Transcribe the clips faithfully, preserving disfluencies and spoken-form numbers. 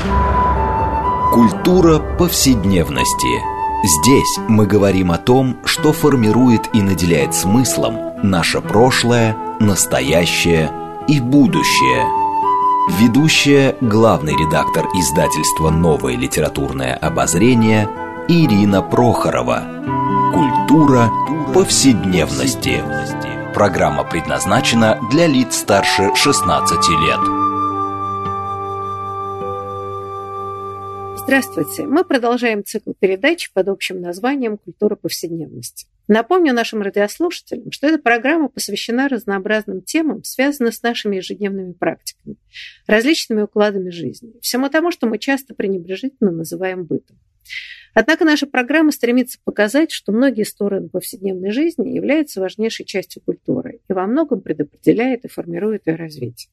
Культура повседневности. Здесь мы говорим о том, что формирует и наделяет смыслом наше прошлое, настоящее и будущее. Ведущая, главный редактор издательства «Новое литературное обозрение» Ирина Прохорова. Культура повседневности. Программа предназначена для лиц старше шестнадцати лет. Здравствуйте! Мы продолжаем цикл передач под общим названием «Культура повседневности». Напомню нашим радиослушателям, что эта программа посвящена разнообразным темам, связанным с нашими ежедневными практиками, различными укладами жизни, всему тому, что мы часто пренебрежительно называем бытом. Однако наша программа стремится показать, что многие стороны повседневной жизни являются важнейшей частью культуры и во многом предопределяет и формирует ее развитие.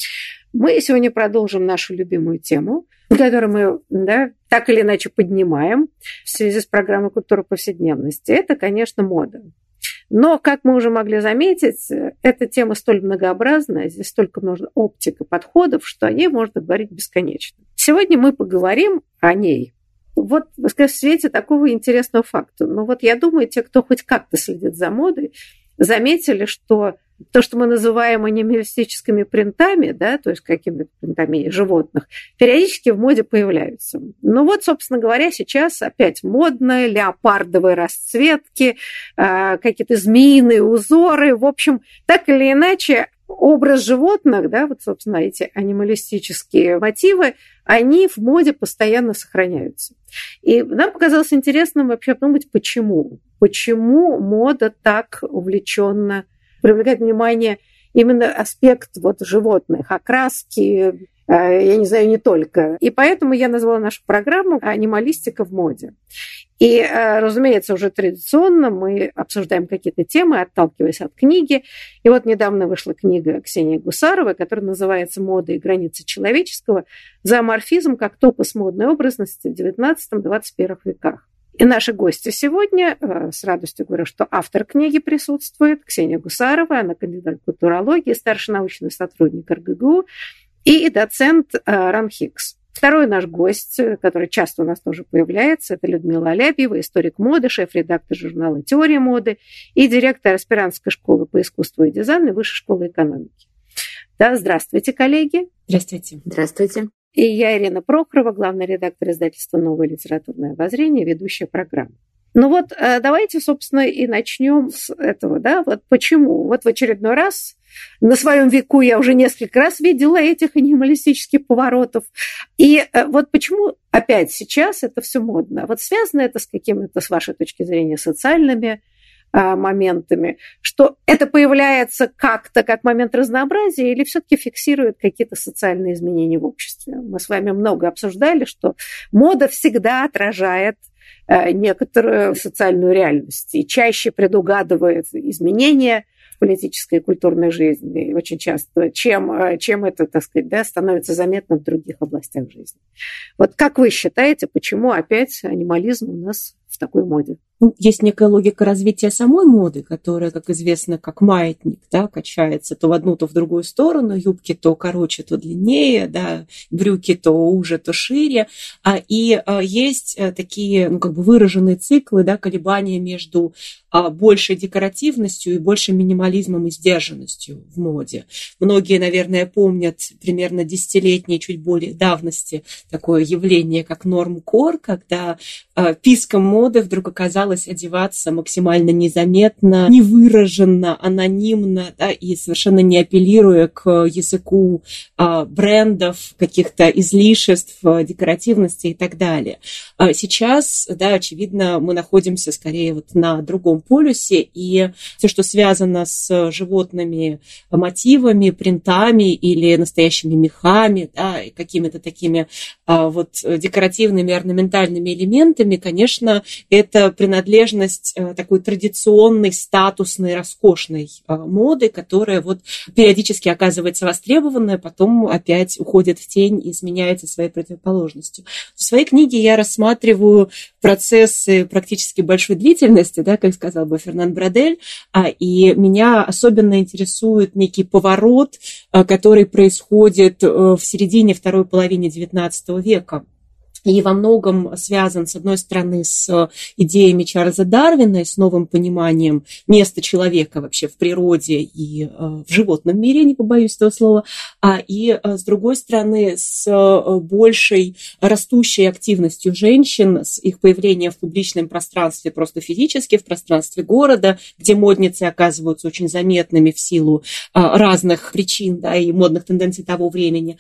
Мы сегодня продолжим нашу любимую тему, которую мы да, так или иначе поднимаем в связи с программой «Культура повседневности». Это, конечно, мода. Но, как мы уже могли заметить, эта тема столь многообразная, здесь столько много оптик и подходов, что о ней можно говорить бесконечно. Сегодня мы поговорим о ней. Вот, в свете такого интересного факта. Но вот я думаю, те, кто хоть как-то следит за модой, заметили, что то, что мы называем анималистическими принтами, да, то есть какими-то принтами животных, периодически в моде появляются. Ну вот, собственно говоря, сейчас опять модно, леопардовые расцветки, какие-то змеиные узоры. В общем, так или иначе, образ животных, да, вот, собственно, эти анималистические мотивы, они в моде постоянно сохраняются. И нам показалось интересным вообще подумать, почему. Почему мода так увлеченно привлекает внимание именно аспект вот животных, окраски, я не знаю, не только. И поэтому я назвала нашу программу «Анималистика в моде». И, разумеется, уже традиционно мы обсуждаем какие-то темы, отталкиваясь от книги. И вот недавно вышла книга Ксении Гусаровой, которая называется «Мода и границы человеческого. Зооморфизм как топос модной образности в девятнадцатом-двадцать первом веках». И наши гости сегодня, с радостью говорю, что автор книги присутствует, Ксения Гусарова, она кандидат культурологии, старший научный сотрудник эр гэ гэ у и доцент РАНХИКС. Второй наш гость, который часто у нас тоже появляется, это Людмила Алябьева, историк моды, шеф-редактор журнала «Теория моды» и директор аспирантской школы по искусству и дизайну и Высшей школы экономики. Да, здравствуйте, коллеги. Здравствуйте. Здравствуйте. И я, Ирина Прохорова, главный редактор издательства «Новое литературное обозрение», ведущая программы. Ну вот давайте, собственно, и начнем с этого. Да? Вот почему? Вот в очередной раз на своем веку я уже несколько раз видела этих анималистических поворотов. И вот почему опять сейчас это все модно? Вот связано это с какими-то, с вашей точки зрения, социальными моментами, что это появляется как-то как момент разнообразия или все-таки фиксирует какие-то социальные изменения в обществе? Мы с вами много обсуждали, что мода всегда отражает некоторую социальную реальность и чаще предугадывает изменения в политической и культурной жизни очень часто, чем, чем это, так сказать, да, становится заметно в других областях жизни. Вот как вы считаете, почему опять анимализм у нас в такой моде? Ну, есть некая логика развития самой моды, которая, как известно, как маятник, да, качается то в одну, то в другую сторону, юбки то короче, то длиннее, да, брюки то уже, то шире. А, и а, есть а, такие, ну, как бы выраженные циклы, да, колебания между а, большей декоративностью и большим минимализмом и сдержанностью в моде. Многие, наверное, помнят примерно десятилетней, чуть более давности такое явление, как нормкор, когда а, писком моды вдруг оказалось одеваться максимально незаметно, невыраженно, анонимно, да, и совершенно не апеллируя к языку а, брендов, каких-то излишеств, декоративности и так далее. А сейчас, да, очевидно, мы находимся скорее вот на другом полюсе, и все, что связано с животными мотивами, принтами или настоящими мехами, да, и какими-то такими а, вот декоративными, орнаментальными элементами, конечно, это принадлежность такой традиционной, статусной, роскошной моды, которая вот периодически оказывается востребованная, потом опять уходит в тень и изменяется своей противоположностью. В своей книге я рассматриваю процессы практически большой длительности, да, как сказал бы Фернан Брадель, и меня особенно интересует некий поворот, который происходит в середине, второй половине девятнадцатого века. И во многом связан, с одной стороны, с идеями Чарльза Дарвина и с новым пониманием места человека вообще в природе и в животном мире, не побоюсь этого слова, а и, с другой стороны, с большей растущей активностью женщин, с их появлением в публичном пространстве просто физически, в пространстве города, где модницы оказываются очень заметными в силу разных причин, да, и модных тенденций того времени,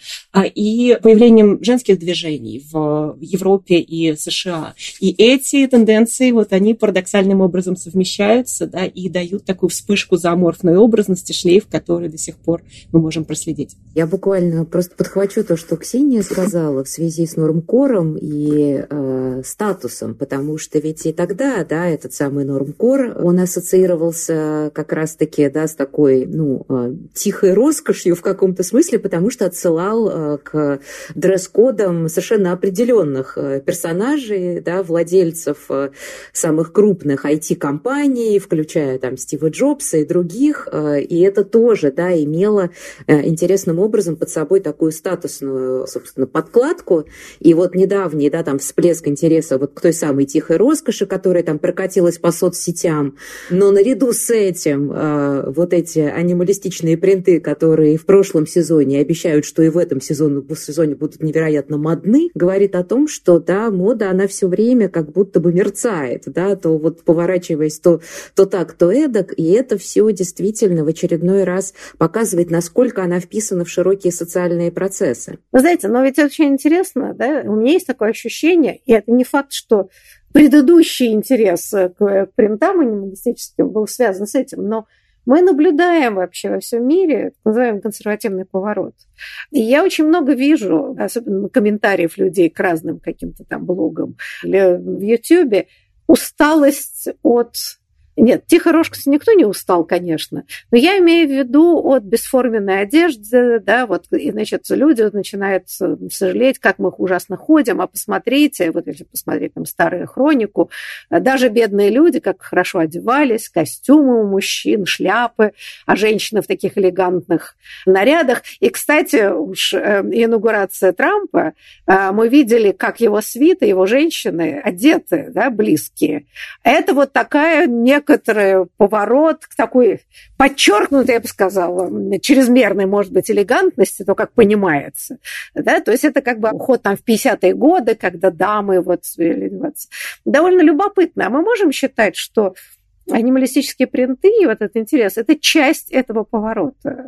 и появлением женских движений в в Европе и США. И эти тенденции, вот они парадоксальным образом совмещаются, да, и дают такую вспышку зооморфной образности, шлейф, который до сих пор мы можем проследить. Я буквально просто подхвачу то, что Ксения сказала в связи с нормкором и э, статусом, потому что ведь и тогда, да, этот самый нормкор, он ассоциировался как раз-таки, да, с такой, ну, э, тихой роскошью в каком-то смысле, потому что отсылал э, к дресс-кодам совершенно определенных персонажей, да, владельцев самых крупных ай ти-компаний, включая там Стива Джобса и других, и это тоже, да, имело интересным образом под собой такую статусную, собственно, подкладку, и вот недавний, да, там всплеск интереса вот к той самой тихой роскоши, которая там прокатилась по соцсетям, но наряду с этим вот эти анималистичные принты, которые в прошлом сезоне обещают, что и в этом сезоне, в сезоне будут невероятно модны, говорит о том, что, да, мода, она все время как будто бы мерцает, да, то вот поворачиваясь то, то так, то эдак, и это все действительно в очередной раз показывает, насколько она вписана в широкие социальные процессы. Вы знаете, но ведь это очень интересно, да, у меня есть такое ощущение, и это не факт, что предыдущий интерес к принтам анималистическим был связан с этим, но мы наблюдаем вообще во всем мире так называемый консервативный поворот. И я очень много вижу, особенно комментариев людей к разным каким-то там блогам или в Ютьюбе, усталость от... Нет, тихой роскоши никто не устал, конечно, но я имею в виду от бесформенной одежды, да, вот, и, значит, люди начинают сожалеть, как мы ужасно ходим, а посмотрите, вот если посмотреть там старую хронику, даже бедные люди как хорошо одевались, костюмы у мужчин, шляпы, а женщины в таких элегантных нарядах. И, кстати, уж инаугурация Трампа, мы видели, как его свита, его женщины одеты, да, близкие. Это вот такая некая некоторый поворот к такой подчеркнутой, я бы сказала, чрезмерной, может быть, элегантности, то, как понимается. Да? То есть это как бы уход там в пятидесятые годы, когда дамы вот довольно любопытно. А мы можем считать, что анималистические принты и вот этот интерес – это часть этого поворота?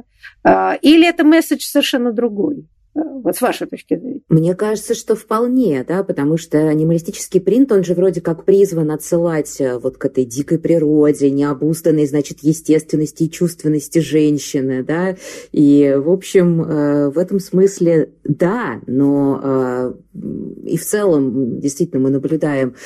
Или это месседж совершенно другой? Вот с вашей точки зрения. Мне кажется, что вполне, да, потому что анималистический принт, он же вроде как призван отсылать вот к этой дикой природе, необузданной, значит, естественности и чувственности женщины, да, и, в общем, в этом смысле, да, но и в целом, действительно, мы наблюдаем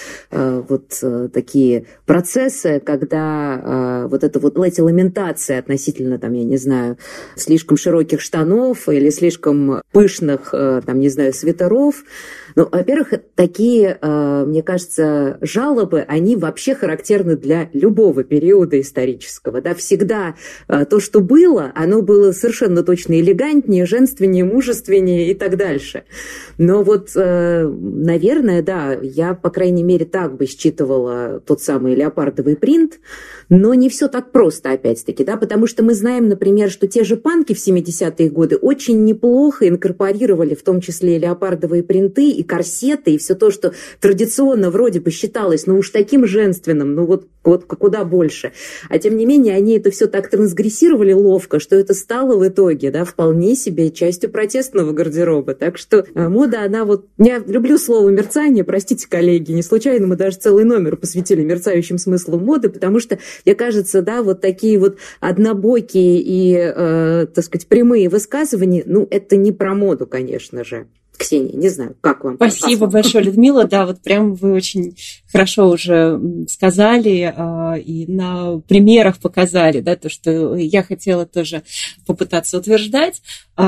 вот такие процессы, когда вот эта вот латиламентация относительно, там, я не знаю, слишком широких штанов или слишком пышных, там, не знаю, свитеров. Ну, во-первых, такие, мне кажется, жалобы, они вообще характерны для любого периода исторического. Да? Всегда то, что было, оно было совершенно точно элегантнее, женственнее, мужественнее и так дальше. Но вот, наверное, да, я, по крайней мере, так бы считывала тот самый леопардовый принт, но не все так просто, опять-таки, да, потому что мы знаем, например, что те же панки в семидесятые годы очень неплохо инкорпорировали в том числе и леопардовые принты, и корсеты, и все то, что традиционно вроде бы считалось, ну уж таким женственным, ну вот, вот куда больше. А тем не менее, они это все так трансгрессировали ловко, что это стало в итоге, да, вполне себе частью протестного гардероба. Так что мода, она вот... Я люблю слово «мерцание», простите, коллеги, не случайно мы даже целый номер посвятили мерцающим смыслам моды, потому что, мне кажется, да, вот такие вот однобокие и, э, так сказать, прямые высказывания, ну, это не про моду, конечно же. Ксения, не знаю, как вам? Спасибо большое, Людмила. Да, вот прям вы очень хорошо уже сказали и на примерах показали, да, то, что я хотела тоже попытаться утверждать.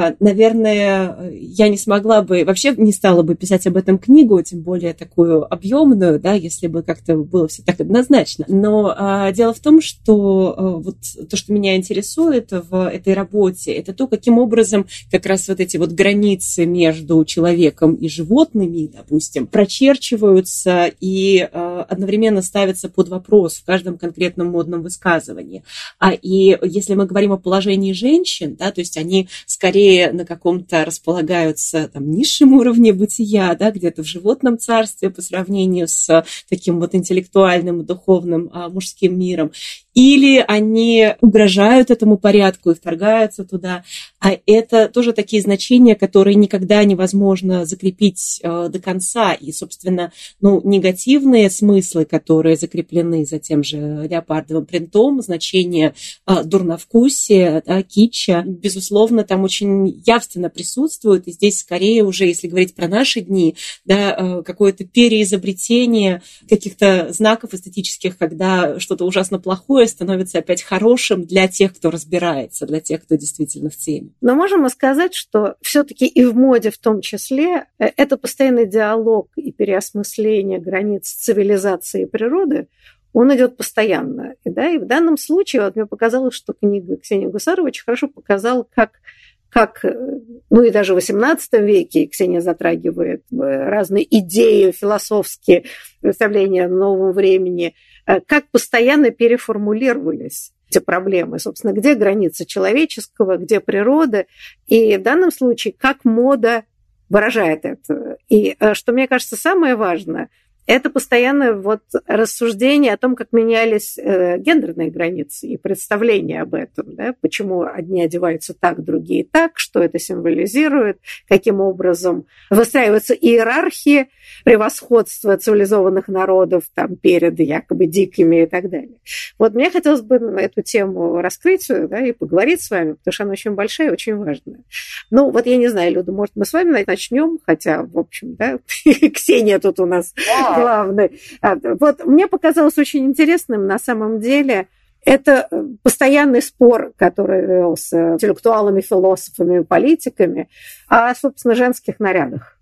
Наверное, я не смогла бы, вообще не стала бы писать об этом книгу, тем более такую объемную, да, если бы как-то было все так однозначно. Но дело в том, что вот то, что меня интересует в этой работе, это то, каким образом как раз вот эти вот границы между человеком и животными, допустим, прочерчиваются и одновременно ставятся под вопрос в каждом конкретном модном высказывании. А и если мы говорим о положении женщин, да, то есть они скорее на каком-то располагаются там низшем уровне бытия, да, где-то в животном царстве по сравнению с таким вот интеллектуальным, духовным а, мужским миром, или они угрожают этому порядку и вторгаются туда. А это тоже такие значения, которые никогда невозможно закрепить э, до конца. И, собственно, ну, негативные смыслы, которые закреплены за тем же леопардовым принтом, значение э, дурновкусия, да, китча, безусловно, там очень явственно присутствует. И здесь скорее уже, если говорить про наши дни, да, э, какое-то переизобретение каких-то знаков эстетических, когда что-то ужасно плохое становится опять хорошим для тех, кто разбирается, для тех, кто действительно в теме. Но можем мы сказать, что все-таки и в моде в том числе это постоянный диалог и переосмысление границ цивилизации и природы, он идет постоянно. И, да, и в данном случае вот мне показалось, что книга Ксении Гусаровой очень хорошо показала, как как, ну и даже в восемнадцатом веке Ксения затрагивает разные идеи, философские представления о новом времени, как постоянно переформулировались эти проблемы. Собственно, где граница человеческого, где природа. И в данном случае, как мода выражает это. И что мне кажется самое важное, это постоянное вот рассуждение о том, как менялись э, гендерные границы и представления об этом, да? Почему одни одеваются так, другие так, что это символизирует, каким образом выстраиваются иерархии превосходства цивилизованных народов там, перед якобы дикими и так далее. Вот мне хотелось бы эту тему раскрыть, да, и поговорить с вами, потому что она очень большая и очень важная. Ну, вот я не знаю, Люда, может, мы с вами начнем, хотя, в общем, да, Ксения тут у нас главный. Вот мне показалось очень интересным на самом деле это постоянный спор, который велся интеллектуалами, философами, политиками о, собственно, женских нарядах.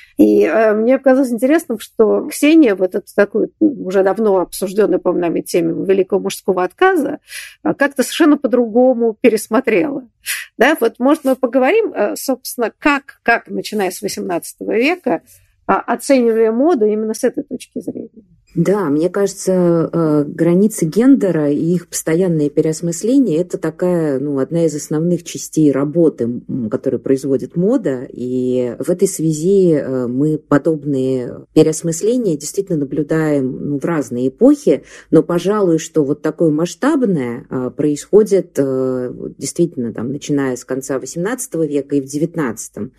И э, мне показалось интересным, что Ксения вот эту такую уже давно обсужденную, по нами тему великого мужского отказа как-то совершенно по-другому пересмотрела. Да, вот, может, мы поговорим, собственно, как, как начиная с восемнадцатого века, оценивали моду именно с этой точки зрения. Да, мне кажется, границы гендера и их постоянное переосмысление – это такая, ну, одна из основных частей работы, которую производит мода. И в этой связи мы подобные переосмысления действительно наблюдаем, ну, в разные эпохи. Но, пожалуй, что вот такое масштабное происходит действительно там, начиная с конца восемнадцатого века и в девятнадцатом.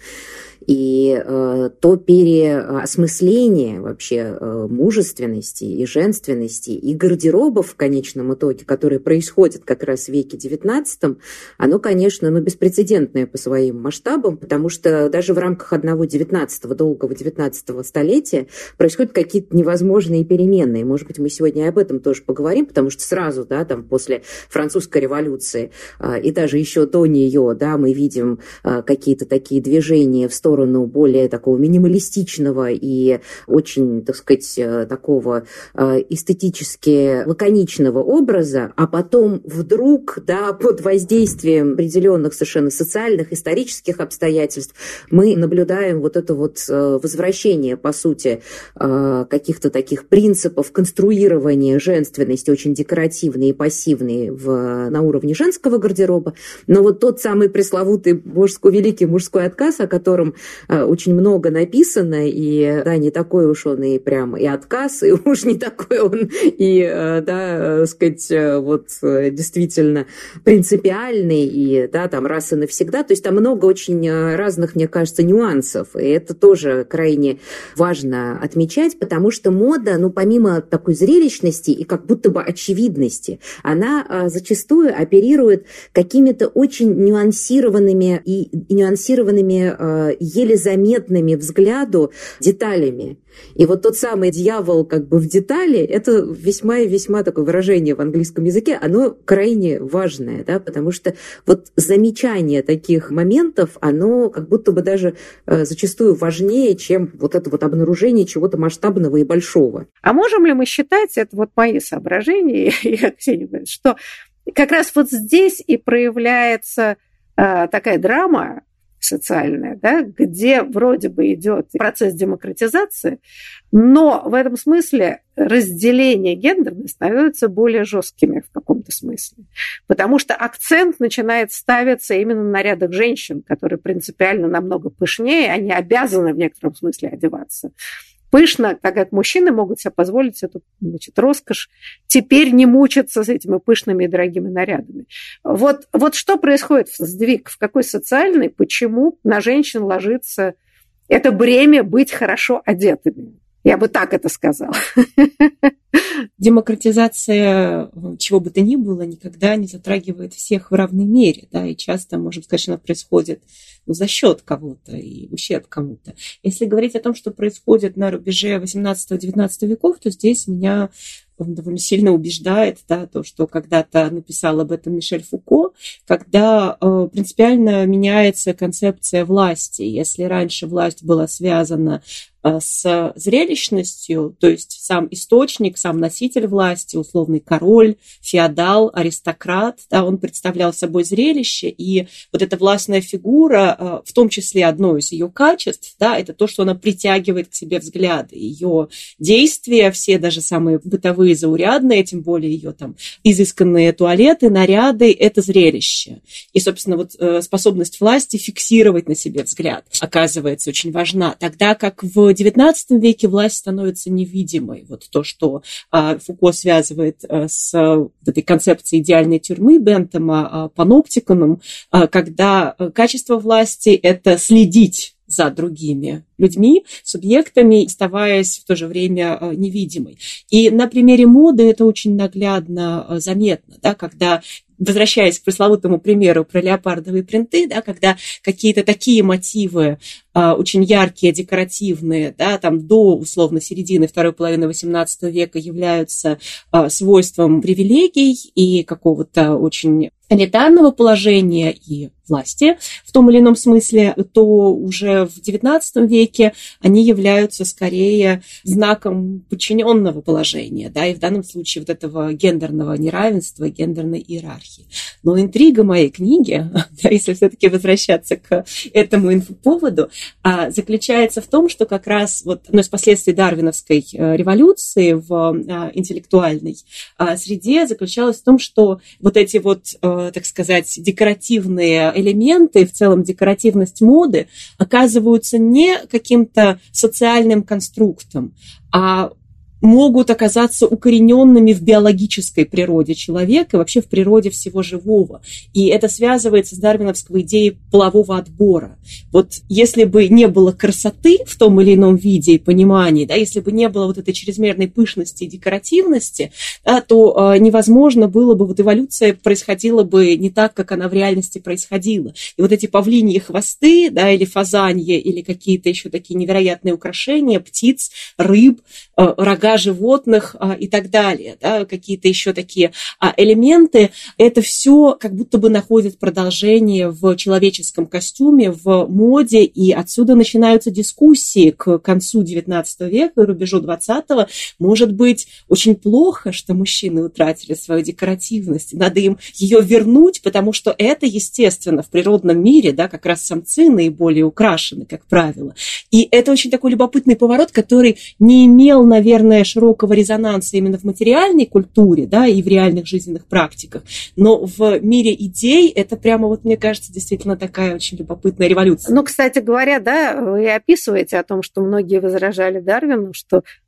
И э, то переосмысление вообще э, мужественности и женственности и гардеробов в конечном итоге, которые происходят как раз в веке девятнадцатом, оно, конечно, ну, беспрецедентное по своим масштабам, потому что даже в рамках одного девятнадцатого, долгого девятнадцатого столетия происходят какие-то невозможные перемены. Может быть, мы сегодня об этом тоже поговорим, потому что сразу, да, там, после французской революции э, и даже еще до нее, да, мы видим э, какие-то такие движения в сторону сторону более такого минималистичного и очень, так сказать, такого эстетически лаконичного образа, а потом вдруг, да, под воздействием определенных совершенно социальных, исторических обстоятельств мы наблюдаем вот это вот возвращение, по сути, каких-то таких принципов конструирования женственности, очень декоративные и пассивные в, на уровне женского гардероба. Но вот тот самый пресловутый мужской, великий мужской отказ, о котором очень много написано, и да, не такой уж он и прям и отказ, и уж не такой он и, да, сказать, вот действительно принципиальный, и да, там раз и навсегда. То есть там много очень разных, мне кажется, нюансов, и это тоже крайне важно отмечать, потому что мода, ну, помимо такой зрелищности и как будто бы очевидности, она зачастую оперирует какими-то очень нюансированными и нюансированными еле заметными взгляду деталями. И вот тот самый дьявол как бы в детали, это весьма и весьма такое выражение в английском языке, оно крайне важное, да, потому что вот замечание таких моментов, оно как будто бы даже э, зачастую важнее, чем вот это вот обнаружение чего-то масштабного и большого. А можем ли мы считать, это вот мои соображения, я, Ксения говорит, что как раз вот здесь и проявляется э, такая драма социальная, да, где вроде бы идет процесс демократизации, но в этом смысле разделение гендерное становится более жесткими в каком-то смысле. Потому что акцент начинает ставиться именно на нарядах женщин, которые принципиально намного пышнее, они обязаны в некотором смысле одеваться пышно, так как мужчины могут себе позволить эту, значит, роскошь теперь не мучиться с этими пышными и дорогими нарядами. Вот, вот что происходит, сдвиг, в какой социальный, почему на женщин ложится это бремя быть хорошо одетыми? Я бы так это сказала. Демократизация чего бы то ни было никогда не затрагивает всех в равной мере, да, и часто, можно сказать, что она происходит ну, за счет кого-то и ущерб кому-то. Если говорить о том, что происходит на рубеже восемнадцатого-девятнадцатого веков, то здесь меня довольно сильно убеждает, да, то, что когда-то написал об этом Мишель Фуко, когда э, принципиально меняется концепция власти. Если раньше власть была связана э, с зрелищностью, то есть сам источник, сам носитель власти, условный король, феодал, аристократ, да, он представлял собой зрелище, и вот эта властная фигура, э, в том числе одно из ее качеств, да, это то, что она притягивает к себе взгляды. Ее действия, все даже самые бытовые, заурядные, тем более ее там изысканные туалеты, наряды – это зрелище. И, собственно, вот способность власти фиксировать на себе взгляд оказывается очень важна. Тогда как в девятнадцатом веке власть становится невидимой. Вот то, что Фуко связывает с этой концепцией идеальной тюрьмы Бентама, паноптиконом, когда качество власти – это следить за другими людьми, субъектами, оставаясь в то же время невидимой. И на примере моды это очень наглядно заметно, да, когда, возвращаясь к пресловутому примеру про леопардовые принты, да, когда какие-то такие мотивы а, очень яркие, декоративные, да, там до, условно, середины второй половины восемнадцатого века являются а, свойством привилегий и какого-то очень элитарного положения и власти в том или ином смысле, то уже в девятнадцатом веке они являются скорее знаком подчиненного положения, да, и в данном случае вот этого гендерного неравенства, гендерной иерархии. Но интрига моей книги, да, если все-таки возвращаться к этому инфоповоду, заключается в том, что как раз вот одно из последствий дарвиновской революции в интеллектуальной среде заключалось в том, что вот эти вот, так сказать, декоративные элементы, в целом декоративность моды оказываются не каким-то социальным конструктом, а могут оказаться укорененными в биологической природе человека и вообще в природе всего живого. И это связывается с дарвиновской идеей полового отбора. Вот если бы не было красоты в том или ином виде и понимании, да, если бы не было вот этой чрезмерной пышности и декоративности, да, то э, невозможно было бы, вот эволюция происходила бы не так, как она в реальности происходила. И вот эти павлиньи хвосты, да, или фазаньи, или какие-то еще такие невероятные украшения птиц, рыб, э, рога животных а, и так далее, да, какие-то еще такие а, элементы, это все как будто бы находит продолжение в человеческом костюме, в моде, и отсюда начинаются дискуссии к концу девятнадцатого века и рубежу двадцатого. Может быть, очень плохо, что мужчины утратили свою декоративность, надо им ее вернуть, потому что это, естественно, в природном мире, да, как раз самцы наиболее украшены, как правило. И это очень такой любопытный поворот, который не имел, наверное, широкого резонанса именно в материальной культуре, да, и в реальных жизненных практиках, но в мире идей это прямо, вот мне кажется, действительно такая очень любопытная революция. Ну, кстати говоря, да, вы описываете о том, что многие возражали Дарвину, что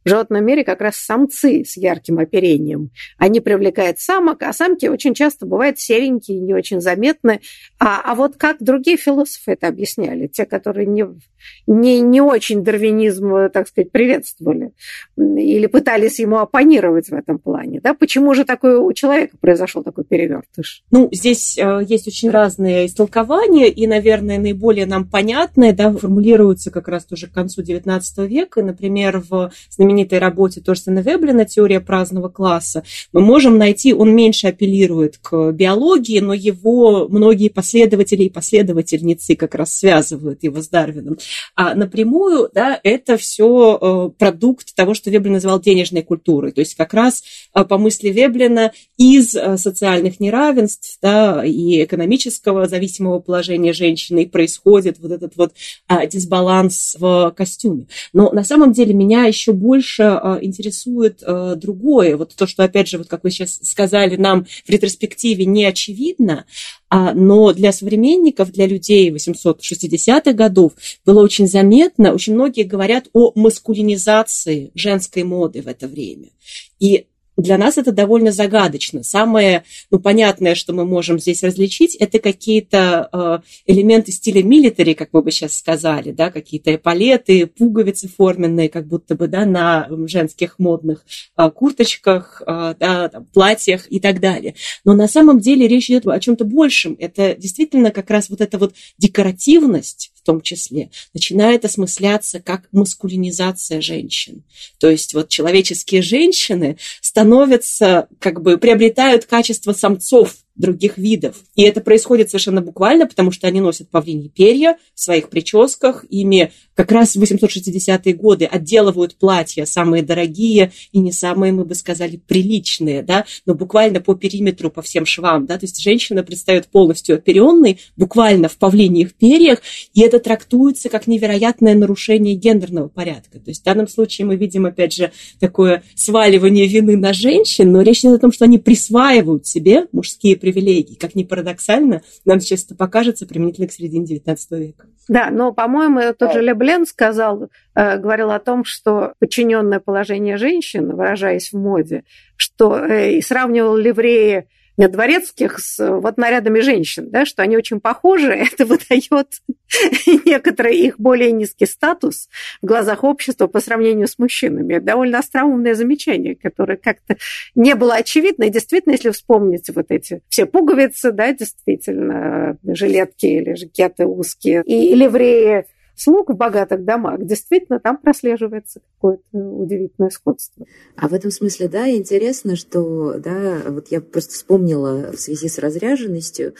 в животном мире как раз самцы с ярким оперением. Они привлекают самок, а самки очень часто бывают серенькие, не очень заметны. А, а вот как другие философы это объясняли, те, которые не, не, не очень дарвинизм, так сказать, приветствовали или пытались ему оппонировать в этом плане, да? Почему же такое у человека произошел такой перевертыш? Ну, здесь э, есть очень разные истолкования, и, наверное, наиболее нам понятные, да, формулируются как раз уже к концу девятнадцатого века. Например, в знаменитой работе Торстена Веблина «Теория праздного класса» мы можем найти, он меньше апеллирует к биологии, но его многие последователи и последовательницы как раз связывают его с Дарвином. А напрямую, да, это все э, продукт того, что Веблин называл денежной культурой. То есть как раз э, по мысли Веблина из э, социальных неравенств, да, и экономического зависимого положения женщины происходит вот этот вот э, дисбаланс в костюме. Но на самом деле меня еще больше э, интересует э, другое. Вот то, что, опять же, вот как вы сейчас сказали, нам в ретроспективе не очевидно, а, но для современников, для людей восемьсот шестидесятых годов было очень заметно, очень многие говорят о маскулинизации женской моды в это время. И для нас это довольно загадочно. Самое, ну, понятное, что мы можем здесь различить, это какие-то э, элементы стиля милитари, как мы бы сейчас сказали, да, какие-то эполеты, пуговицы форменные, как будто бы, да, на женских модных э, курточках, э, да, там, платьях и так далее. Но на самом деле речь идет о чем-то большем. Это действительно как раз вот эта вот декоративность, в том числе, начинает осмысляться как маскулинизация женщин. То есть вот человеческие женщины становятся, как бы приобретают качество самцов других видов. И это происходит совершенно буквально, потому что они носят павлиньи перья в своих прическах, ими как раз в восемьсот шестидесятые годы отделывают платья самые дорогие и не самые, мы бы сказали, приличные, да, но буквально по периметру, по всем швам, да, то есть женщина предстает полностью оперенной, буквально в павлиньих перьях, и это трактуется как невероятное нарушение гендерного порядка. То есть в данном случае мы видим, опять же, такое сваливание вины на женщин, но речь идет о том, что они присваивают себе мужские привилегий. Как ни парадоксально, нам сейчас это покажется применительно к середине девятнадцатого века. Да, но, по-моему, тот же Леблен сказал, э, говорил о том, что подчиненное положение женщин, выражаясь в моде, что э, и сравнивал ливреи дворецких с вот нарядами женщин, да, что они очень похожи, это выдает некоторый их более низкий статус в глазах общества по сравнению с мужчинами. Это довольно остроумное замечание, которое как-то не было очевидно. И действительно, если вспомните вот эти все пуговицы, да, действительно, жилетки или жакеты узкие, и ливреи слуг в богатых домах, действительно, там прослеживается какое-то удивительное сходство. А в этом смысле, да, интересно, что, да, вот я просто вспомнила в связи с разряженностью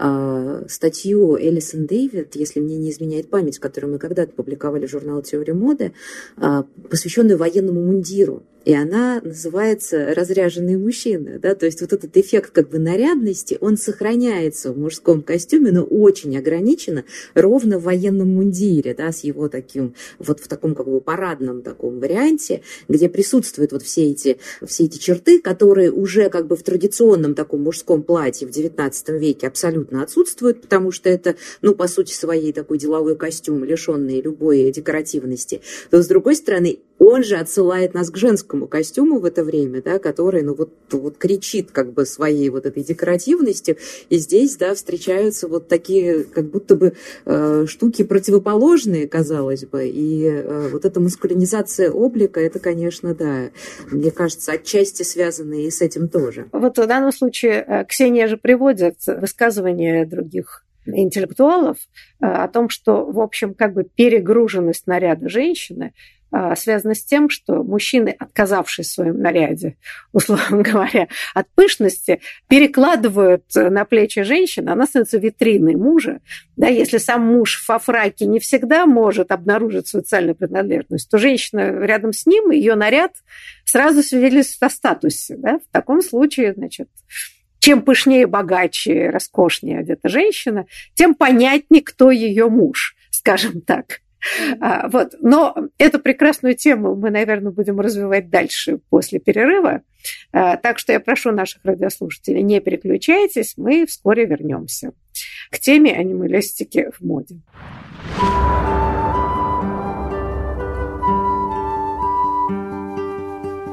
э, статью Элисон Дэвид, если мне не изменяет память, которую мы когда-то публиковали в журнале «Теория моды», э, посвященную военному мундиру. И она называется «Разряженные мужчины». Да? То есть вот этот эффект как бы нарядности, он сохраняется в мужском костюме, но очень ограниченно ровно в военном мундире, да, с его таким, вот в таком как бы парадном таком варианте, где присутствуют вот все эти, все эти черты, которые уже как бы в традиционном таком мужском платье в девятнадцатом веке абсолютно отсутствуют, потому что это, ну, по сути своей такой деловой костюм, лишенный любой декоративности. То, с другой стороны, он же отсылает нас к женскому костюму в это время, да, который, ну, вот, вот кричит как бы своей вот этой декоративностью, и здесь, да, встречаются вот такие как будто бы э, штуки противоположные, казалось бы, и э, вот эта маскулинизация облика, это, конечно, да, мне кажется, отчасти связано и с этим тоже. Вот в данном случае Ксения же приводит высказывания других интеллектуалов о том, что, в общем, как бы перегруженность наряда женщины связано с тем, что мужчины, отказавшись в своем наряде, условно говоря, от пышности, перекладывают на плечи женщины, она становится витриной мужа. Да, если сам муж в фраке не всегда может обнаружить свою социальную принадлежность, то женщина рядом с ним, ее наряд сразу свидетельствует о статусе. Да? В таком случае, значит, чем пышнее, богаче, роскошнее одета женщина, тем понятнее, кто ее муж, скажем так. А, вот. Но эту прекрасную тему мы, наверное, будем развивать дальше после перерыва. А, так что я прошу наших радиослушателей, не переключайтесь, мы вскоре вернемся к теме анималистики в моде.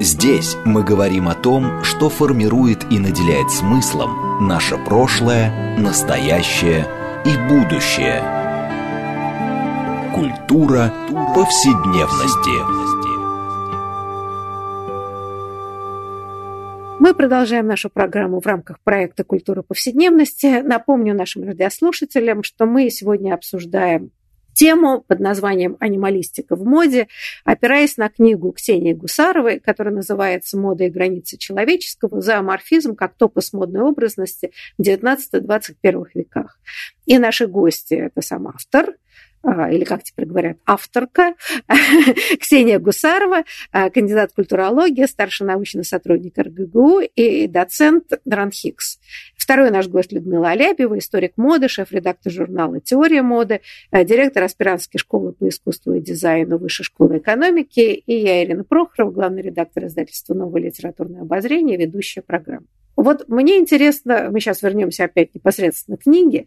Здесь мы говорим о том, что формирует и наделяет смыслом наше прошлое, настоящее и будущее. Культура повседневности. Мы продолжаем нашу программу в рамках проекта «Культура повседневности». Напомню нашим радиослушателям, что мы сегодня обсуждаем тему под названием «Анималистика в моде», опираясь на книгу Ксении Гусаровой, которая называется «Мода и границы человеческого. Зооморфизм как топос модной образности в девятнадцатом-двадцать первом веках». И наши гости – это сам автор, или, как теперь говорят, авторка, Ксения Гусарова, кандидат культурологии, старший научный сотрудник эр гэ гэ у и доцент РАНХИКС. Второй наш гость Людмила Аляпьева, историк моды, шеф-редактор журнала «Теория моды», директор аспирантской школы по искусству и дизайну Высшей школы экономики, и я, Ирина Прохорова, главный редактор издательства «Новое литературное обозрение», ведущая программы. Вот мне интересно, мы сейчас вернемся опять непосредственно к книге,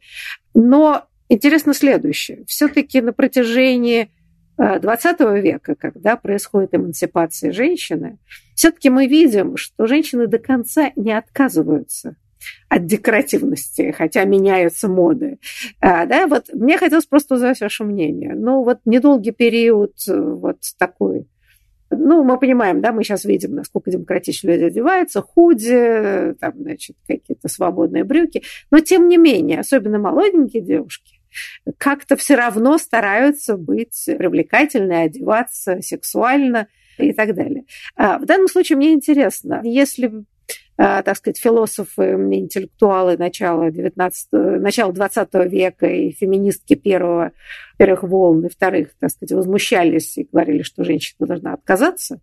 но интересно следующее. Все-таки на протяжении двадцатого века, когда происходит эмансипация женщины, все-таки мы видим, что женщины до конца не отказываются от декоративности, хотя меняются моды. А, да, вот мне хотелось просто узнать ваше мнение. Ну, вот недолгий период вот такой. Ну, мы понимаем, да, мы сейчас видим, насколько демократично люди одеваются, худи, там, значит, какие-то свободные брюки. Но, тем не менее, особенно молоденькие девушки, как-то все равно стараются быть привлекательной, одеваться сексуально и так далее. В данном случае мне интересно, если, так сказать, философы, интеллектуалы начала девятнадцатого, начала двадцатого века и феминистки первого, первых волн и вторых, так сказать, возмущались и говорили, что женщина должна отказаться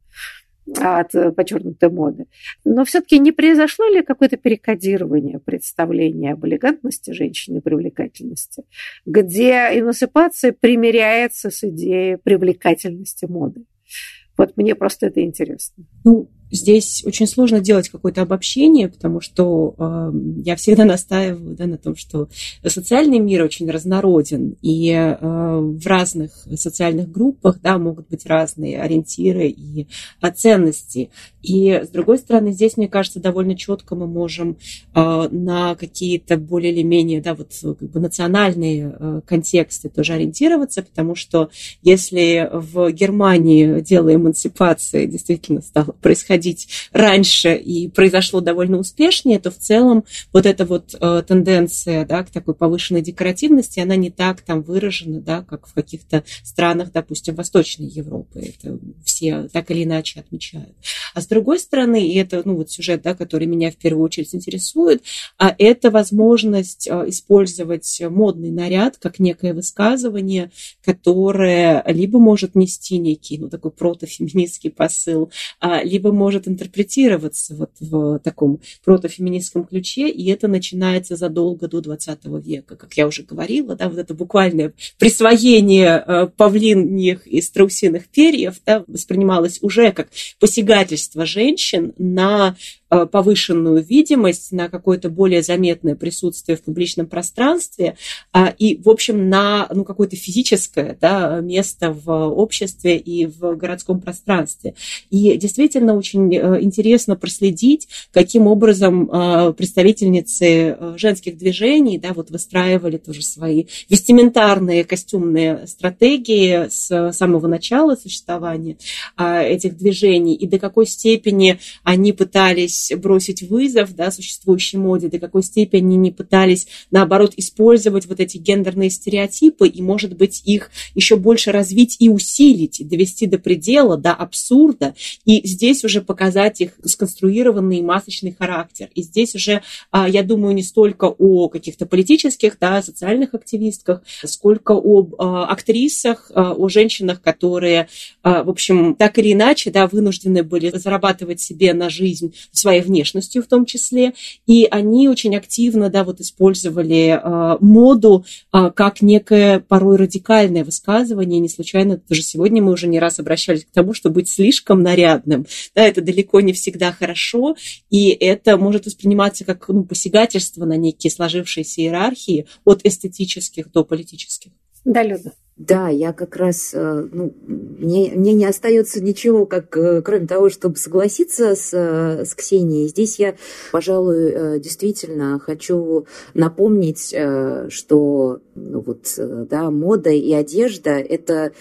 от подчеркнутой моды. Но все-таки не произошло ли какое-то перекодирование представления об элегантности женщины и привлекательности, где эмансипация примиряется с идеей привлекательности моды? Вот мне просто это интересно. Ну, здесь очень сложно делать какое-то обобщение, потому что э, я всегда настаиваю, да, на том, что социальный мир очень разнороден, и э, в разных социальных группах, да, могут быть разные ориентиры и ценности. И, с другой стороны, здесь, мне кажется, довольно четко мы можем э, на какие-то более или менее, да, вот, как бы национальные э, контексты тоже ориентироваться, потому что если в Германии дело эмансипации действительно стало происходить раньше и произошло довольно успешнее, то в целом вот эта вот э, тенденция, да, к такой повышенной декоративности, она не так там выражена, да, как в каких-то странах, допустим, Восточной Европы. Это все так или иначе отмечают. А с другой стороны, и это, ну, вот сюжет, да, который меня в первую очередь интересует, а это возможность э, использовать модный наряд как некое высказывание, которое либо может нести некий, ну, такой протофеминистский посыл, а, либо может может интерпретироваться вот в таком протофеминистском ключе, и это начинается задолго до двадцатого века. Как я уже говорила, да, вот это буквальное присвоение э, павлиньих и страусиных перьев, да, воспринималось уже как посягательство женщин на э, повышенную видимость, на какое-то более заметное присутствие в публичном пространстве э, и, в общем, на, ну, какое-то физическое, да, место в обществе и в городском пространстве. И действительно очень интересно проследить, каким образом представительницы женских движений, да, вот выстраивали тоже свои вестиментарные костюмные стратегии с самого начала существования этих движений, и до какой степени они пытались бросить вызов, да, существующей моде, до какой степени они пытались, наоборот, использовать вот эти гендерные стереотипы и, может быть, их еще больше развить и усилить, и довести до предела, до абсурда. И здесь уже показать их сконструированный масочный характер. И здесь уже, я думаю, не столько о каких-то политических, да, социальных активистках, сколько об актрисах, о женщинах, которые, в общем, так или иначе, да, вынуждены были зарабатывать себе на жизнь своей внешностью в том числе. И они очень активно, да, вот использовали моду как некое порой радикальное высказывание. Не случайно тоже сегодня мы уже не раз обращались к тому, что быть слишком нарядным, да, это далеко не всегда хорошо, и это может восприниматься как, ну, посягательство на некие сложившиеся иерархии от эстетических до политических. Да, Люда. Да, я как раз, ну, мне, мне не остается ничего, как, кроме того, чтобы согласиться с, с Ксенией. Здесь я, пожалуй, действительно хочу напомнить, что, ну, вот, да, мода и одежда – это…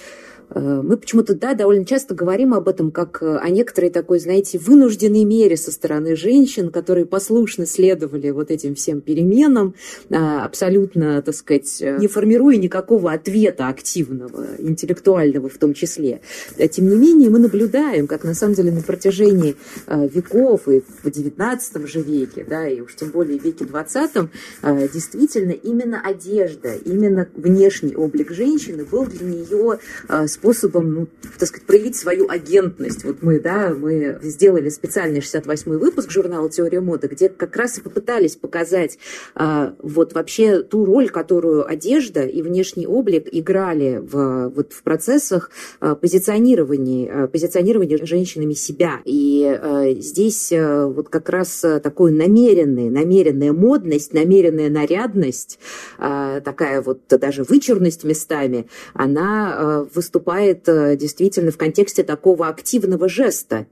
Мы почему-то, да, довольно часто говорим об этом как о некоторой такой, знаете, вынужденной мере со стороны женщин, которые послушно следовали вот этим всем переменам, абсолютно, так сказать, не формируя никакого ответа активного, интеллектуального в том числе. Тем не менее, мы наблюдаем, как на самом деле на протяжении веков и в девятнадцатом же веке, да, и уж тем более в веке двадцатом, действительно именно одежда, именно внешний облик женщины был для нее способом, ну, так сказать, проявить свою агентность. Вот мы, да, мы сделали специальный шестьдесят восьмой выпуск журнала «Теория моды», где как раз и попытались показать а, вот вообще ту роль, которую одежда и внешний облик играли в, вот, в процессах а, позиционирования, а, позиционирования женщинами себя. И а, здесь а, вот как раз такой намеренный, намеренная модность, намеренная нарядность, а, такая вот даже вычурность местами, она а, выступает действительно в контексте такого активного жеста.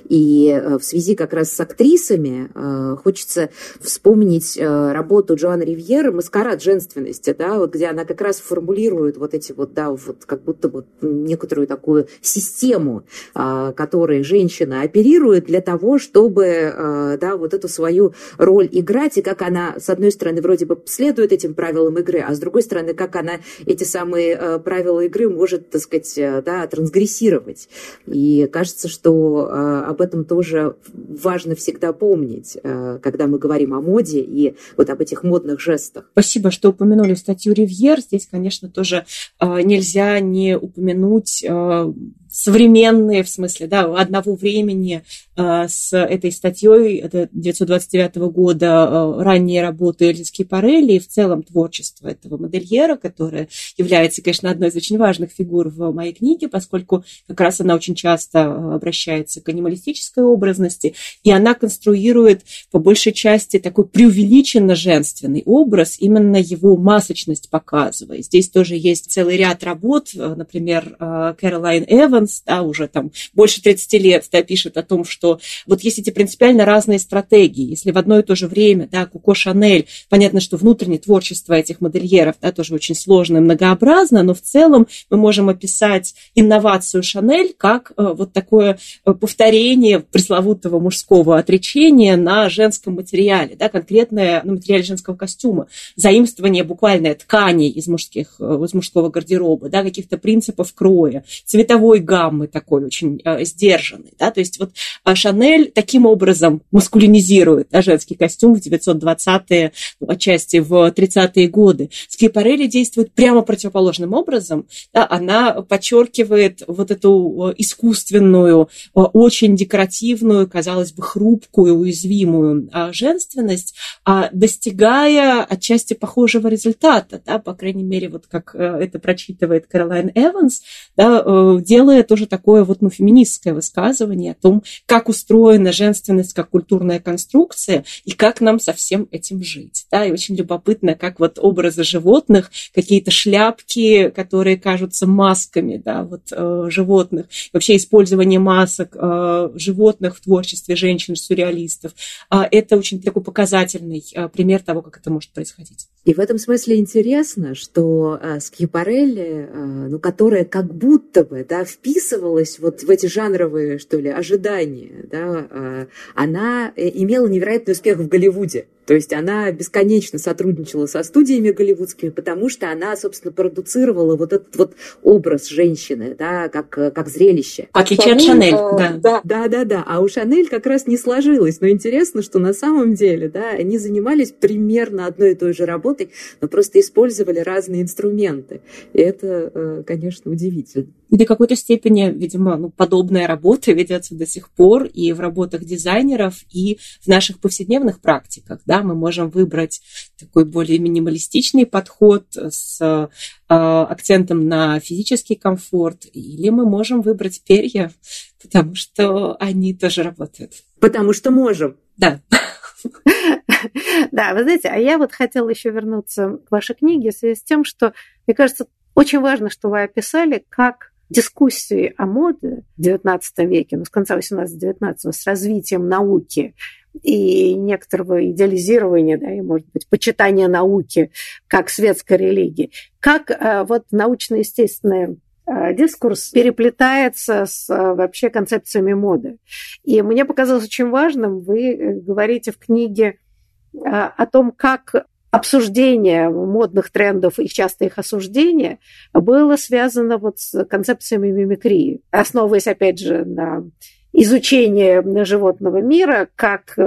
И в связи как раз с актрисами хочется вспомнить работу Джоан Ривьер «Маскарад женственности», да, вот, где она как раз формулирует вот эти вот, да, вот как будто вот некоторую такую систему, которой женщина оперирует для того, чтобы, да, вот эту свою роль играть, и как она, с одной стороны, вроде бы следует этим правилам игры, а с другой стороны, как она эти самые правила игры может, так сказать, да, трансгрессировать. И кажется, что э, об этом тоже важно всегда помнить, э, когда мы говорим о моде и вот об этих модных жестах. Спасибо, что упомянули статью Ривьер. Здесь, конечно, тоже э, нельзя не упомянуть э, современные, в смысле, да, одного времени э, с этой статьей, это тысяча девятьсот двадцать девятого года, э, ранние работы Эльзы Скьяпарелли и в целом творчество этого модельера, которое является, конечно, одной из очень важных фигур в моей книге, поскольку как раз она очень часто обращается к анималистической образности, и она конструирует по большей части такой преувеличенно женственный образ, именно его масочность показывая. Здесь тоже есть целый ряд работ, например, Кэролайн Эванс, да, уже там больше тридцати лет, да, пишет о том, что вот есть эти принципиально разные стратегии. Если в одно и то же время, да, Коко Шанель, понятно, что внутреннее творчество этих модельеров, да, тоже очень сложно и многообразно, но в целом мы можем описать инновацию Шанель как э, вот такое повторение пресловутого мужского отречения на женском материале, да, конкретное на материале женского костюма, заимствование буквально тканей из, мужских, из мужского гардероба, да, каких-то принципов кроя, цветовой гаммы такой очень э, сдержанной. Да, то есть вот Шанель таким образом маскулинизирует, да, женский костюм в девятьсот двадцатые, ну, отчасти в тридцатые годы. Скьяпарелли действует прямо противоположным образом. Да, она подчеркивает вот эту искусственную, очень декоративную, казалось бы, хрупкую, уязвимую женственность, достигая отчасти похожего результата, да, по крайней мере, вот как это прочитывает Кэролайн Эванс, да, делая тоже такое вот, ну, феминистское высказывание о том, как устроена женственность как культурная конструкция и как нам со всем этим жить. Да, и очень любопытно, как вот образы животных, какие-то шляпки, которые кажутся масками, да, вот, э, животных, вообще использование масок э, животных в творчестве женщин-сюрреалистов, э, это очень такой показательный э, пример того, как это может происходить. И в этом смысле интересно, что э, Скьяпарелли, э, ну, которая как будто бы, да, вписывалась вот в эти жанровые, что ли, ожидания, да, э, она имела невероятный успех в Голливуде. То есть она бесконечно сотрудничала со студиями голливудскими, потому что она, собственно, продуцировала вот этот вот образ женщины, да, как, как зрелище. В отличие от Шанель, да. Да, да, да, да. А у Шанель как раз не сложилось. Но интересно, что на самом деле, да, они занимались примерно одной и той же работой, но просто использовали разные инструменты. И это, конечно, удивительно. И до какой-то степени, видимо, ну, подобная работа ведется до сих пор и в работах дизайнеров, и в наших повседневных практиках. Да, мы можем выбрать такой более минималистичный подход с э, акцентом на физический комфорт, или мы можем выбрать перья, потому что они тоже работают. Потому что можем. Да. Да, вы знаете, а я вот хотела еще вернуться к вашей книге в связи с тем, что, мне кажется, Очень важно, что вы описали, как дискуссии о моде в девятнадцатом веке, ну, с конца восемнадцатого-девятнадцатого, с развитием науки и некоторого идеализирования, да, и, может быть, почитания науки как светской религии, как э, вот научно-естественный э, дискурс переплетается с э, вообще концепциями моды. И мне показалось очень важным, вы говорите в книге э, о том, как обсуждение модных трендов и часто их осуждение было связано вот с концепциями мимикрии, основываясь, опять же, на изучении животного мира, как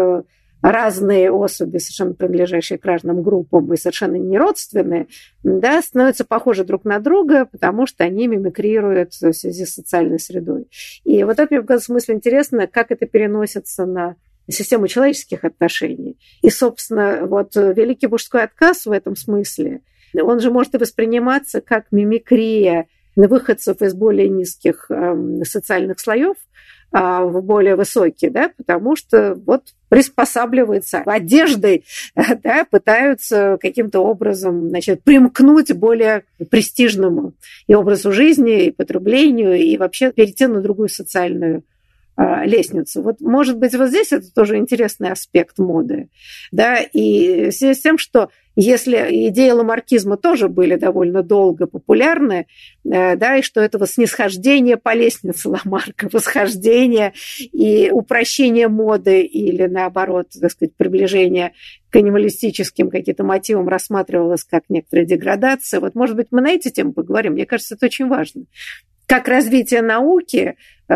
разные особи, совершенно принадлежащие к разным группам и совершенно неродственные, да, становятся похожи друг на друга, потому что они мимикрируют в связи с социальной средой. И вот это, мне показалось, в смысле интересно, как это переносится на систему человеческих отношений. И, собственно, вот великий мужской отказ в этом смысле, он же может и восприниматься как мимикрия выходцев из более низких э, социальных слоев э, в более высокие, да, потому что вот приспосабливаются одеждой, да, пытаются каким-то образом, значит, примкнуть к более престижному и образу жизни, и потреблению, и вообще перейти на другую социальную лестницу. Вот, может быть, вот здесь это тоже интересный аспект моды. Да? И в связи с тем, что если идеи ламаркизма тоже были довольно долго популярны, да, и что этого снисхождение по лестнице Ламарка, восхождение и упрощение моды или, наоборот, так сказать, приближение к анималистическим каким-то мотивам рассматривалось как некоторая деградация. Вот, может быть, мы на эти темы поговорим. Мне кажется, это очень важно. Как развитие науки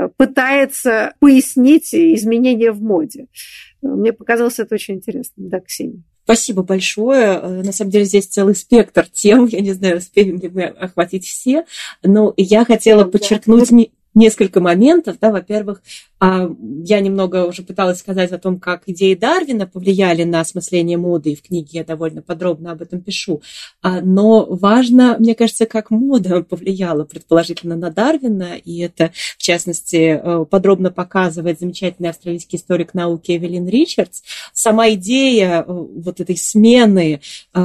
пытается пояснить изменения в моде. Мне показалось это очень интересно. Да, Ксения. Спасибо большое. На самом деле здесь целый спектр тем. Я не знаю, успеем ли мы охватить все. Но я хотела подчеркнуть несколько моментов. Да, во-первых, я немного уже пыталась сказать о том, как идеи Дарвина повлияли на осмысление моды, и в книге я довольно подробно об этом пишу. Но важно, мне кажется, как мода повлияла предположительно на Дарвина, и это, в частности, подробно показывает замечательный австралийский историк науки Эвелин Ричардс. Сама идея вот этой смены,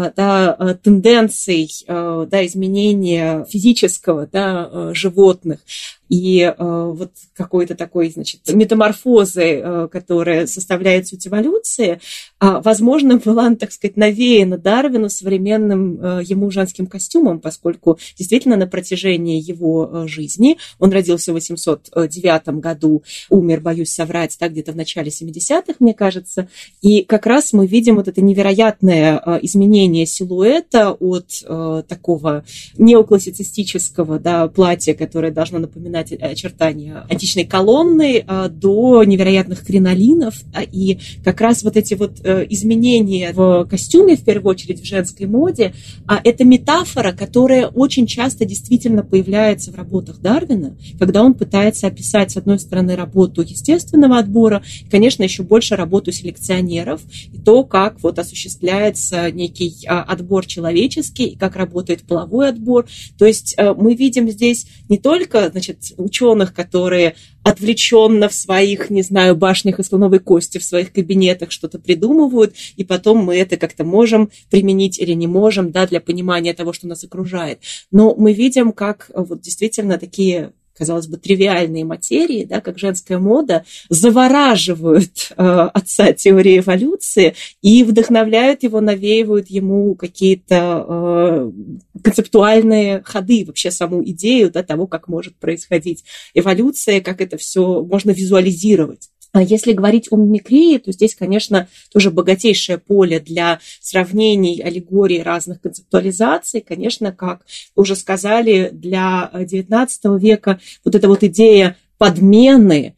да, тенденций, да, изменения физического, да, животных, и э, вот какой-то такой, значит, метаморфозы, э, которая составляет суть эволюции, э, возможно, была, так сказать, навеяна Дарвину современным э, ему женским костюмом, поскольку действительно на протяжении его э, жизни, он родился в восемьсот девятом году, умер, боюсь соврать, так, где-то в начале семидесятых, мне кажется, и как раз мы видим вот это невероятное э, изменение силуэта от э, такого неоклассицистического, да, платья, которое должно напоминать очертания античной колонны, до невероятных кринолинов. И как раз вот эти вот изменения в костюме, в первую очередь в женской моде, это метафора, которая очень часто действительно появляется в работах Дарвина, когда он пытается описать, с одной стороны, работу естественного отбора, и, конечно, еще больше работу селекционеров, и то, как вот осуществляется некий отбор человеческий, и как работает половой отбор. То есть мы видим здесь не только, значит, ученых, которые отвлеченно в своих, не знаю, башнях из слоновой кости, в своих кабинетах что-то придумывают, и потом мы это как-то можем применить или не можем, да, для понимания того, что нас окружает. Но мы видим, как вот действительно такие, казалось бы, тривиальные материи, да, как женская мода, завораживают э, отца теории эволюции и вдохновляют его, навеивают ему какие-то э, концептуальные ходы, вообще саму идею, да, того, как может происходить эволюция, как это все можно визуализировать. А если говорить о мимикрии, то здесь, конечно, тоже богатейшее поле для сравнений, аллегорий, разных концептуализаций. Конечно, как уже сказали, для девятнадцатого века вот эта вот идея подмены,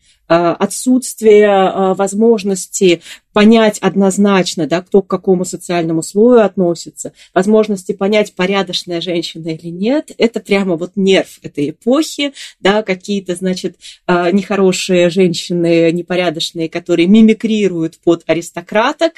отсутствие возможности понять однозначно, да, кто к какому социальному слою относится, возможности понять, порядочная женщина или нет, это прямо вот нерв этой эпохи, да, какие-то, значит, нехорошие женщины, непорядочные, которые мимикрируют под аристократок,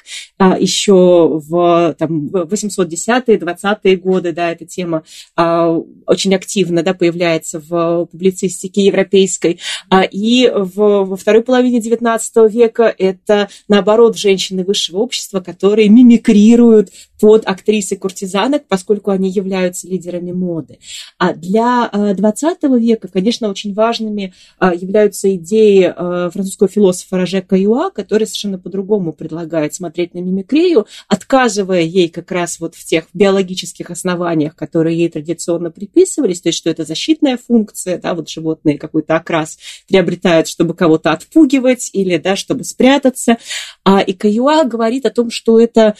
еще в там, восемьсот десятые, двадцатые годы, да, эта тема очень активно, да, появляется в публицистике европейской, и в, во второй половине девятнадцатого века это, наоборот, наоборот, женщины высшего общества, которые мимикрируют под актрис и куртизанок, поскольку они являются лидерами моды. А для двадцатого века, конечно, очень важными являются идеи французского философа Роже Каюа, который совершенно по-другому предлагает смотреть на мимикрию, отказывая ей как раз вот в тех биологических основаниях, которые ей традиционно приписывались, то есть что это защитная функция, да, вот животные какой-то окрас приобретают, чтобы кого-то отпугивать или, да, чтобы спрятаться. А, и Каюа говорит о том, что это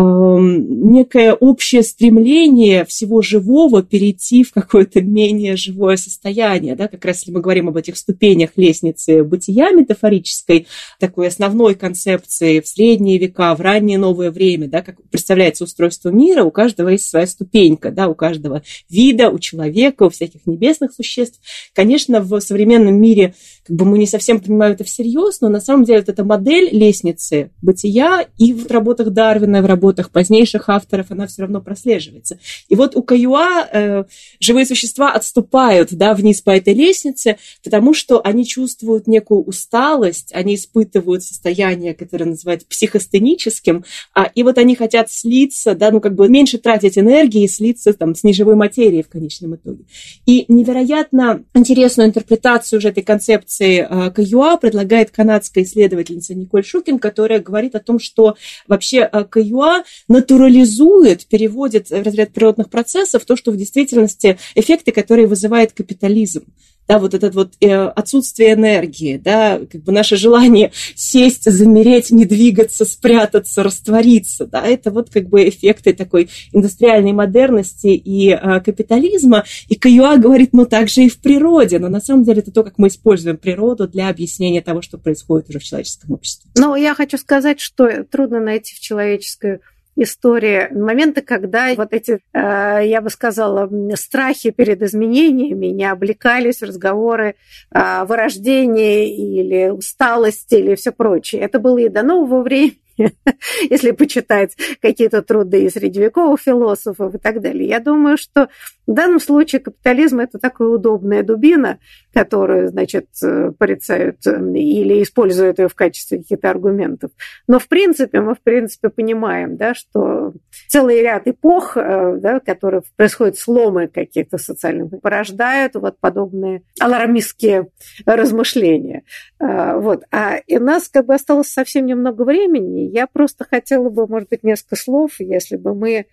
некое общее стремление всего живого перейти в какое-то менее живое состояние. Да? Как раз если мы говорим об этих ступенях лестницы бытия метафорической, такой основной концепции в средние века, в раннее новое время, да, как представляется устройство мира, у каждого есть своя ступенька, да, у каждого вида, у человека, у всяких небесных существ. Конечно, в современном мире как бы мы не совсем понимаем это всерьез, но на самом деле вот эта модель лестницы бытия и в работах Дарвина, в работах позднейших авторов она все равно прослеживается. И вот у Каюа э, живые существа отступают, да, вниз по этой лестнице, потому что они чувствуют некую усталость, они испытывают состояние, которое называют психостеническим, а, и вот они хотят слиться, да, ну как бы меньше тратить энергии и слиться там, с неживой материей в конечном итоге. И невероятно интересную интерпретацию уже этой концепции э, Каюа предлагает канадская исследовательница Николь Шукин, которая говорит о том, что вообще э, Каюа натурализует, переводит в разряд природных процессов то, что в действительности эффекты, которые вызывает капитализм. Да, вот это вот э, отсутствие энергии, да, как бы наше желание сесть, замереть, не двигаться, спрятаться, раствориться, да, это вот как бы эффекты такой индустриальной модерности и э, капитализма. И Каюа говорит, ну, так же и в природе, но на самом деле это то, как мы используем природу для объяснения того, что происходит уже в человеческом обществе. Но я хочу сказать, что трудно найти в человеческой истории моменты, когда вот эти, я бы сказала, страхи перед изменениями не облекались в разговоры о вырождении или усталости или все прочее. Это было и до нового времени, если почитать какие-то труды средневековых философов и так далее. Я думаю, что в данном случае капитализм – это такая удобная дубина, которую, значит, порицают или используют ее в качестве каких-то аргументов. Но, в принципе, мы, в принципе, понимаем, да, что целый ряд эпох, да, которые происходят сломы каких-то социальных, порождают вот подобные алармистские размышления. Вот. А у нас как бы осталось совсем немного времени. Я просто хотела бы, может быть, несколько слов, если бы мы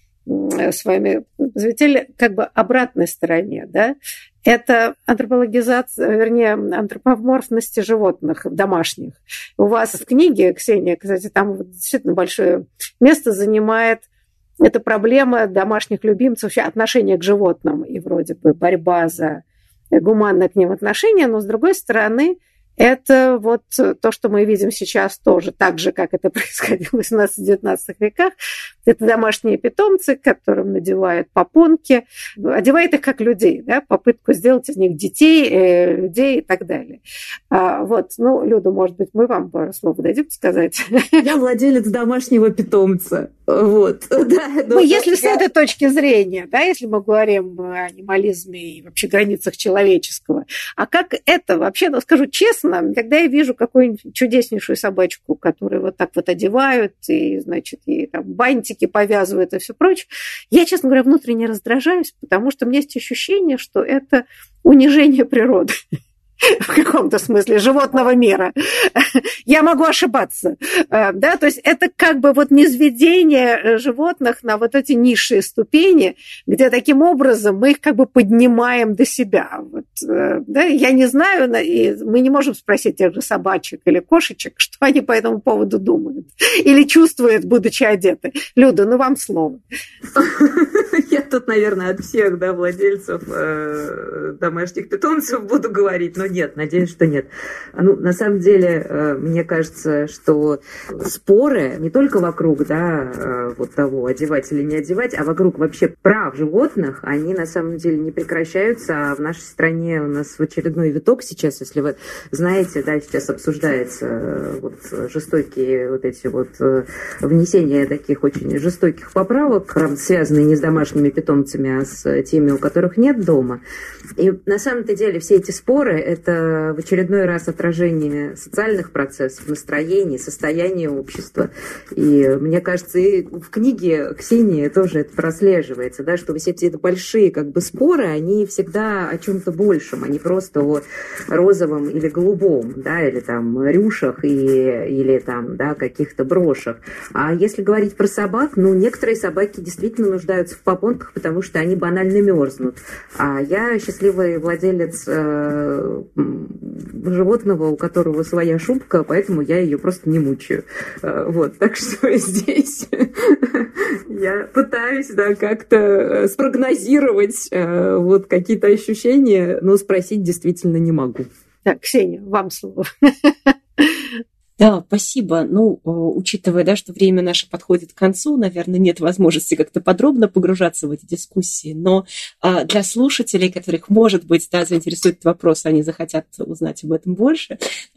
с вами посвятили как бы обратной стороне, да, это антропологизация, вернее, антропоморфности животных домашних. У вас в книге, Ксения, кстати, там действительно большое место занимает эта проблема домашних любимцев, вообще отношение к животным и вроде бы борьба за гуманное к ним отношение, но с другой стороны, это вот то, что мы видим сейчас тоже, так же, как это происходило в восемнадцатом-девятнадцатом веках. Это домашние питомцы, которым надевают попонки, одевают их как людей, да, попытку сделать из них детей, э, людей и так далее. А, вот, ну, Люда, может быть, мы вам пару слов дадим сказать? Я владелец домашнего питомца. Вот. Да, ну, если с этой точки зрения, да, если мы говорим о анимализме и вообще границах человеческого, а как это вообще, ну, скажу честно, когда я вижу какую-нибудь чудеснейшую собачку, которую вот так вот одевают, и, значит, и там бантики повязывают и все прочее, я, честно говоря, внутренне раздражаюсь, потому что у меня есть ощущение, что это унижение природы. В каком-то смысле животного мира. Я могу ошибаться. Да? То есть это как бы вот низведение животных на вот эти низшие ступени, где таким образом мы их как бы поднимаем до себя. Вот, да? Я не знаю, и мы не можем спросить тех же собачек или кошечек, что они по этому поводу думают или чувствуют, будучи одеты. Люда, ну вам слово. Я тут, наверное, от всех, да, владельцев э, домашних питомцев буду говорить, но нет, надеюсь, что нет. Ну, на самом деле, э, мне кажется, что споры не только вокруг, да, э, вот того, одевать или не одевать, а вокруг вообще прав животных, они на самом деле не прекращаются. А в нашей стране у нас в очередной виток сейчас, если вы знаете, да, сейчас обсуждается э, вот жестокие вот эти вот э, внесения таких очень жестоких поправок, связанные не с домашними питомцами, а с теми, у которых нет дома. И на самом-то деле все эти споры – это в очередной раз отражение социальных эмоциональных процессов, настроений, состояния общества. И мне кажется, и в книге Ксении тоже это прослеживается, да, что все эти большие как бы споры, они всегда о чем-то большем, а не просто о розовом или голубом, да, или там рюшах, и, или там, да, каких-то брошах. А если говорить про собак, ну, некоторые собаки действительно нуждаются в попонках, потому что они банально мерзнут. А я счастливый владелец э, животного, у которого своя шубка, поэтому я ее просто не мучаю. Э, вот, так что здесь я пытаюсь, да, как-то спрогнозировать э, вот какие-то ощущения, но спросить действительно не могу. Так, Ксения, вам слово. Да, спасибо. Ну, учитывая, да, что время наше подходит к концу, наверное, нет возможности как-то подробно погружаться в эти дискуссии, но для слушателей, которых, может быть, да, заинтересует этот вопрос, они захотят узнать об этом больше,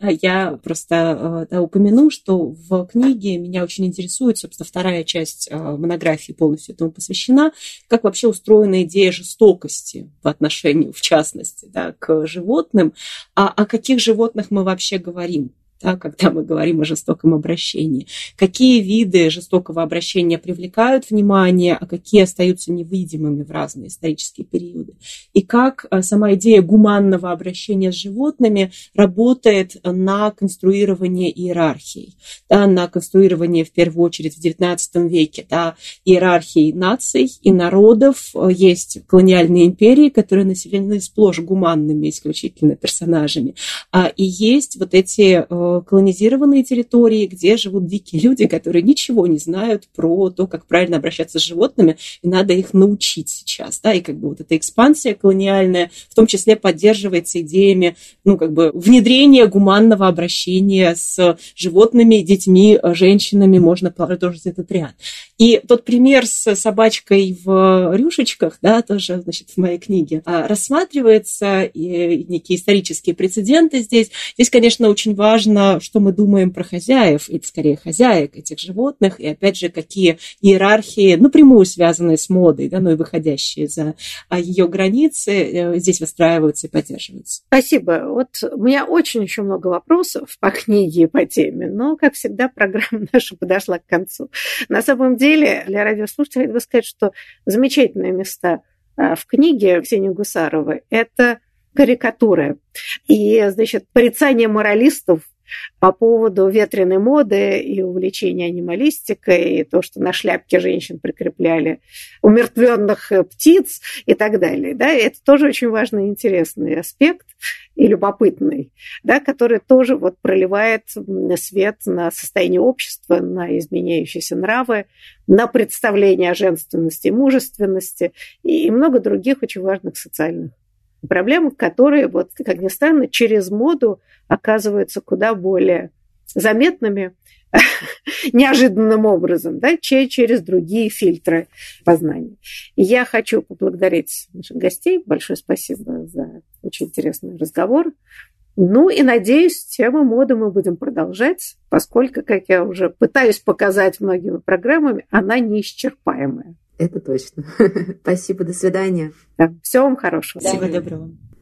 я просто да, упомяну, что в книге меня очень интересует, собственно, вторая часть монографии полностью этому посвящена, как вообще устроена идея жестокости по отношению, в частности, да, к животным, а о каких животных мы вообще говорим. Да, когда мы говорим о жестоком обращении. Какие виды жестокого обращения привлекают внимание, а какие остаются невидимыми в разные исторические периоды. И как сама идея гуманного обращения с животными работает на конструирование иерархии. Да, на конструирование, в первую очередь, в девятнадцатом веке, да, иерархии наций и народов. Есть колониальные империи, которые населены сплошь гуманными исключительно персонажами. И есть вот эти колонизированные территории, где живут дикие люди, которые ничего не знают про то, как правильно обращаться с животными, и надо их научить сейчас. Да? И как бы вот эта экспансия колониальная в том числе поддерживается идеями, ну, как бы внедрения гуманного обращения с животными, детьми, женщинами, можно продолжить этот ряд. И тот пример с собачкой в рюшечках, да, тоже, значит, в моей книге рассматривается, и некие исторические прецеденты здесь. Здесь, конечно, очень важно, что мы думаем про хозяев, или скорее хозяек этих животных, и опять же, какие иерархии, напрямую связанные с модой, да, но и выходящие за ее границы, здесь выстраиваются и поддерживаются. Спасибо. Вот у меня очень еще много вопросов по книге и по теме, но, как всегда, программа наша подошла к концу. На самом деле, для радиослушателей надо сказать, что замечательные места в книге Ксении Гусаровой – это карикатуры и, значит, порицание моралистов по поводу ветреной моды и увлечения анималистикой, и то, что на шляпке женщин прикрепляли умертвенных птиц и так далее. Да? И это тоже очень важный и интересный аспект, и любопытный, да, который тоже вот проливает свет на состояние общества, на изменяющиеся нравы, на представление о женственности и мужественности и много других очень важных социальных проблем, которые, вот, как ни странно, через моду оказываются куда более заметными неожиданным образом, да, через другие фильтры познания. И я хочу поблагодарить наших гостей. Большое спасибо за очень интересный разговор. Ну и, надеюсь, тему моды мы будем продолжать, поскольку, как я уже пытаюсь показать многими программами, она неисчерпаемая. Это точно. Спасибо, до свидания. Да, всего вам хорошего. Всего доброго.